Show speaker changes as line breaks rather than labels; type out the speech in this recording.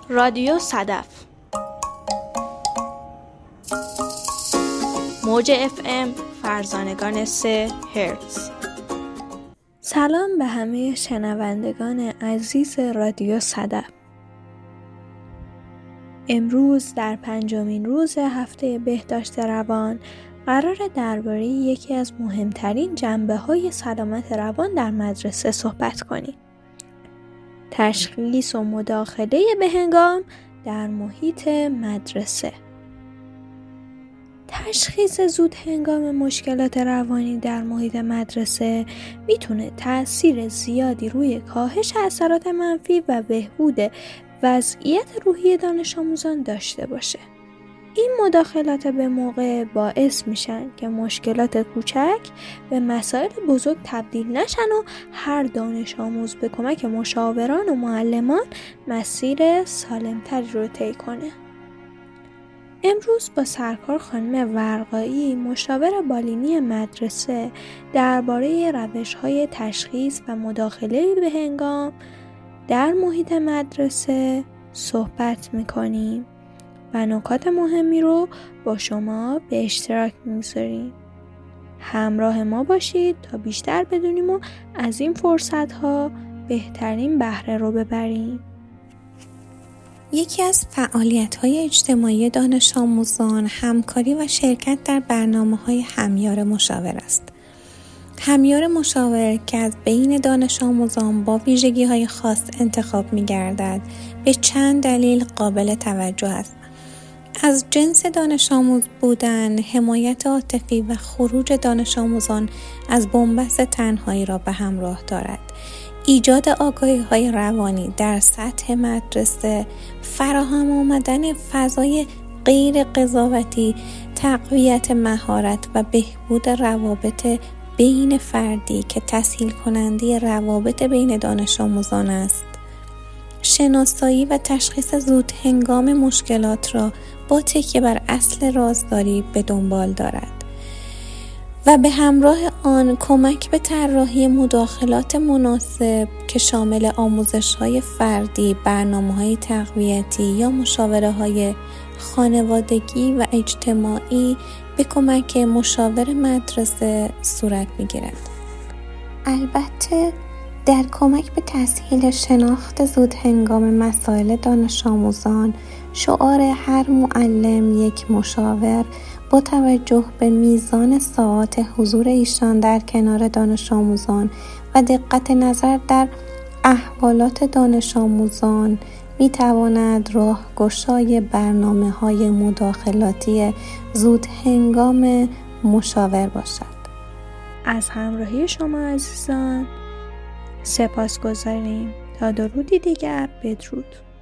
رادیو صدف موج FM فرزانگان 3 هرتز. سلام به همه شنوندگان عزیز رادیو صدف. امروز در 5مین روز هفته بهداشت روان قرار درباره یکی از مهمترین جنبه‌های سلامت روان در مدرسه صحبت کنیم. تشخیص و مداخله بههنگام در محیط مدرسه. تشخیص زود هنگام مشکلات روانی در محیط مدرسه میتونه تأثیر زیادی روی کاهش اثرات منفی و بهبود وضعیت روحی دانش آموزان داشته باشه. این مداخلات به موقع باعث میشن که مشکلات کوچک به مسائل بزرگ تبدیل نشن و هر دانش آموز به کمک مشاوران و معلمان مسیر سالمتری رو طی کنه. امروز با سرکار خانم ورقایی مشاور بالینی مدرسه درباره روش‌های تشخیص و مداخله بههنگام در محیط مدرسه صحبت می‌کنیم و نکات مهمی رو با شما به اشتراک می‌گذاریم. همراه ما باشید تا بیشتر بدونیم و از این فرصت‌ها بهترین بهره رو ببریم.
یکی از فعالیت‌های اجتماعی دانش آموزان همکاری و شرکت در برنامه‌های همیار مشاور است. همیار مشاور که از بین دانش آموزان با ویژگی‌های خاص انتخاب می‌گردد به چند دلیل قابل توجه است. از جنس دانش آموز بودن، حمایت عاطفی و خروج دانش آموزان از بنبست تنهایی را به همراه دارد. ایجاد آگاهی‌های روانی در سطح مدرسه، فراهم آمدن فضای غیر قضاوتی، تقویت مهارت و بهبود روابط بین فردی که تسهیل کننده روابط بین دانش آموزان است. شناسایی و تشخیص زود هنگام مشکلات را با تکیه بر اصل رازداری به دنبال دارد و به همراه آن کمک به طراحی مداخلات مناسب که شامل آموزش‌های فردی، برنامه‌های تقویتی یا مشاوره‌های خانوادگی و اجتماعی به کمک مشاور مدرسه صورت می‌گیرد. البته در کمک به تسهیل شناخت زود هنگام مسائل دانش آموزان، شعار هر معلم یک مشاور با توجه به میزان ساعات حضور ایشان در کنار دانش آموزان و دقت نظر در احوالات دانش آموزان میتواند راهگشای برنامه‌های مداخلاتی زود هنگام مشاور باشد.
از همراهی شما عزیزان سپاسگزاریم. تا درودی دیگر، بدرود.